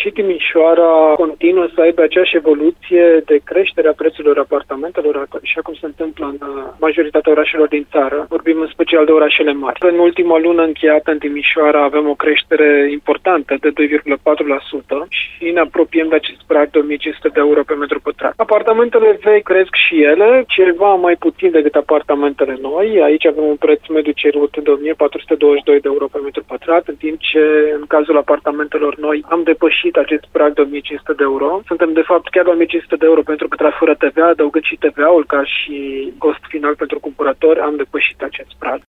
și Timișoara continuă să aibă aceeași evoluție de creștere a prețurilor apartamentelor, așa cum se întâmplă în majoritatea orașelor din țară. Vorbim în special de orașele mari. În ultima lună încheiată în Timișoara avem o creștere importantă de 2,4% și ne apropiem de acest prag de 1500 de euro pe metru pătrat. Apartamentele vechi cresc și ele, ceva mai puțin decât apartamentele noi. Aici avem un preț mediu cerut de 1422 de euro pe metru pătrat, în timp ce în cazul apartamentelor noi am depășit acest prag de 1500 de euro. Suntem de fapt chiar la 1500 de euro pentru pătrat fără TVA, adăugând și TVA-ul ca și cost final pentru cumpărători, am depășit acest prag.